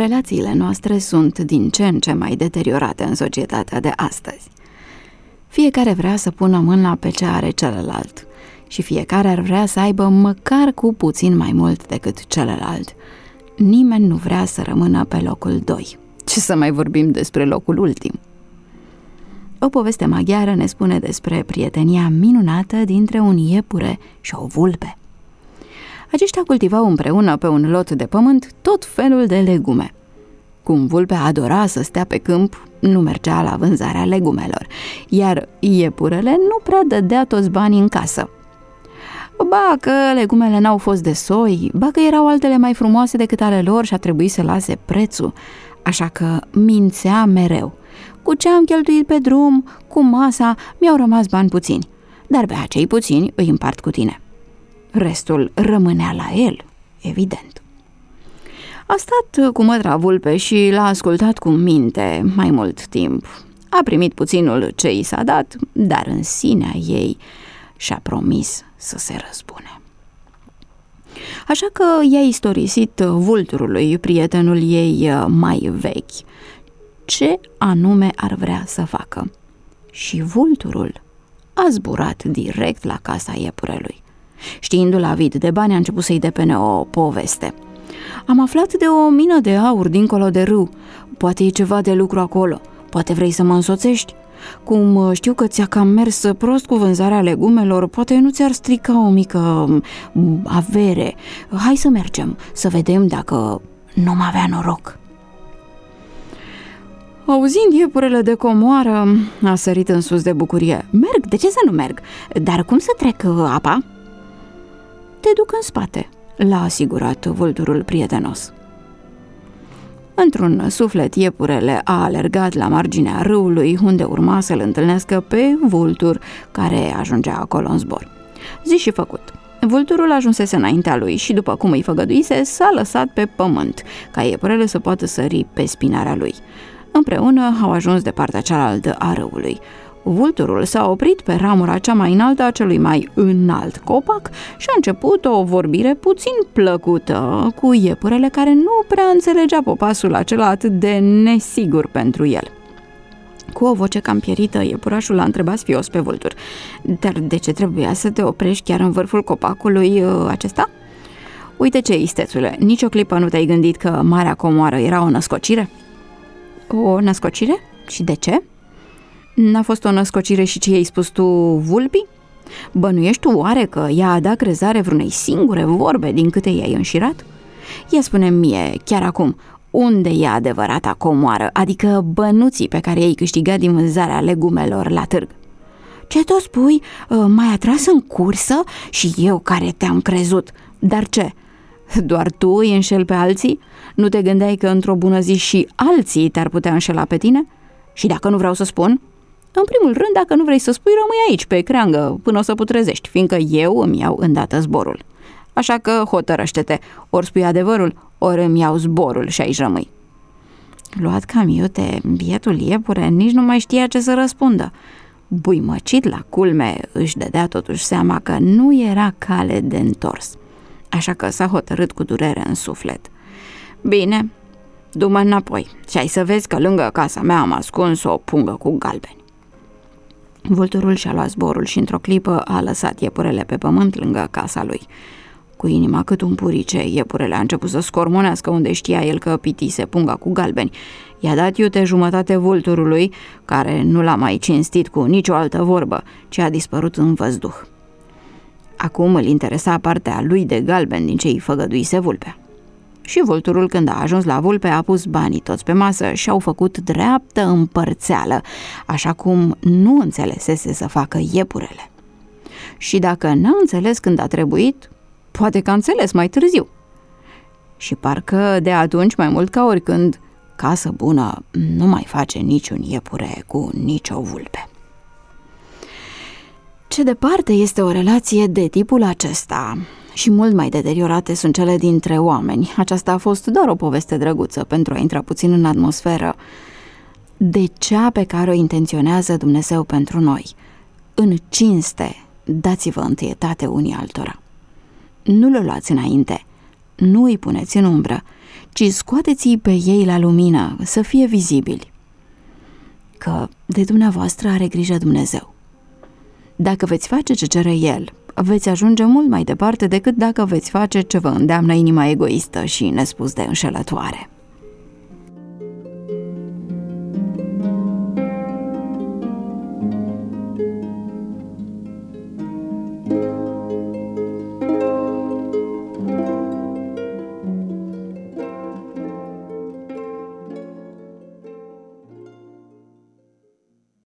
Relațiile noastre sunt din ce în ce mai deteriorate în societatea de astăzi. Fiecare vrea să pună mâna pe ce are celălalt și fiecare ar vrea să aibă măcar cu puțin mai mult decât celălalt. Nimeni nu vrea să rămână pe locul 2. Ce să mai vorbim despre locul ultim? O poveste maghiară ne spune despre prietenia minunată dintre un iepure și o vulpe. Aceștia cultivau împreună pe un lot de pământ tot felul de legume. Cum vulpea adora să stea pe câmp, nu mergea la vânzarea legumelor, iar iepurele nu prea dădea toți banii în casă. Ba că legumele n-au fost de soi, ba că erau altele mai frumoase decât ale lor și a trebuit să lase prețul, așa că mințea mereu. Cu ce am cheltuit pe drum, cu masa, mi-au rămas bani puțini, dar pe acei puțini îi împart cu tine. Restul rămânea la el, evident. A stat cu mătra vulpe și l-a ascultat cu minte mai mult timp. A primit puținul ce i s-a dat, dar în sinea ei și-a promis să se răzbune. Așa că i-a istorisit vulturului, prietenul ei mai vechi, ce anume ar vrea să facă. Și vulturul a zburat direct la casa iepurelui. Știindu-l avid de bani, a început să-i depene o poveste. Am aflat de o mină de aur dincolo de râu. Poate e ceva de lucru acolo. Poate vrei să mă însoțești? Cum știu că ți-a cam mers prost cu vânzarea legumelor, poate nu ți-ar strica o mică avere. Hai să mergem, să vedem dacă nu-m avea noroc. Auzind iepurele de comoară, a sărit în sus de bucurie. Merg, de ce să nu merg? Dar cum să trec apa? Te duc în spate, l-a asigurat vulturul prietenos. Într-un suflet, iepurele a alergat la marginea râului, unde urma să-l întâlnească pe vultur, care ajungea acolo în zbor. Zi și făcut. Vulturul ajunsese înaintea lui și, după cum îi făgăduise, s-a lăsat pe pământ, ca iepurele să poată sări pe spinarea lui. Împreună au ajuns de partea cealaltă a râului. Vulturul s-a oprit pe ramura cea mai înaltă a celui mai înalt copac și a început o vorbire puțin plăcută cu iepurele, care nu prea înțelegea popasul acela atât de nesigur pentru el. Cu o voce cam pierită, iepurașul a întrebat sfios pe vultur: dar de ce trebuia să te oprești chiar în vârful copacului acesta? Uite ce, istețule, nici o clipă nu te-ai gândit că Marea Comoară era o născocire? O născocire? Și de ce? N-a fost o născocire și ce i-ai spus tu vulpii? Bănuiești tu oare că ea a dat crezare vreunei singure vorbe din câte i-ai înșirat? Ia spune-mi mie, chiar acum, unde e adevărata comoară, adică bănuții pe care i-ai câștigat din vânzarea legumelor la târg? Ce tot spui? M-ai atras în cursă și eu care te-am crezut. Dar ce? Doar tu îi înșeli pe alții? Nu te gândeai că într-o bună zi și alții te-ar putea înșela pe tine? Și dacă nu vreau să spun? În primul rând, dacă nu vrei să spui, rămâi aici, pe creangă, până o să putrezești, fiindcă eu îmi iau îndată zborul. Așa că hotărăște-te, ori spui adevărul, ori îmi iau zborul și aici rămâi. Luat cam iute, bietul iepure nici nu mai știa ce să răspundă. Buimăcit la culme, își dădea totuși seama că nu era cale de întors. Așa că s-a hotărât cu durere în suflet. Bine, du-mă înapoi și ai să vezi că lângă casa mea am ascuns o pungă cu galbeni. Vulturul și-a luat zborul și într-o clipă a lăsat iepurele pe pământ lângă casa lui. Cu inima cât un purice, iepurele a început să scormonească unde știa el că pitise punga cu galbeni. I-a dat iute jumătate vulturului, care nu l-a mai cinstit cu nicio altă vorbă, ci a dispărut în văzduh. Acum îl interesa partea lui de galben din ce îi făgăduise vulpea. Și vulturul, când a ajuns la vulpe, a pus banii toți pe masă și au făcut dreaptă împărțeală, așa cum nu înțelesese să facă iepurele. Și dacă n-a înțeles când a trebuit, poate că a înțeles mai târziu. Și parcă de atunci, mai mult ca oricând, casă bună nu mai face niciun iepure cu nicio vulpe. Ce departe este o relație de tipul acesta și mult mai deteriorate sunt cele dintre oameni. Aceasta a fost doar o poveste drăguță pentru a intra puțin în atmosferă de cea pe care o intenționează Dumnezeu pentru noi. În cinste, dați-vă întâietate unii altora. Nu le luați înainte, nu îi puneți în umbră, ci scoateți-i pe ei la lumină, să fie vizibili. Că de dumneavoastră are grijă Dumnezeu. Dacă veți face ce cere El, veți ajunge mult mai departe decât dacă veți face ce vă îndeamnă inima egoistă și nespus de înșelătoare.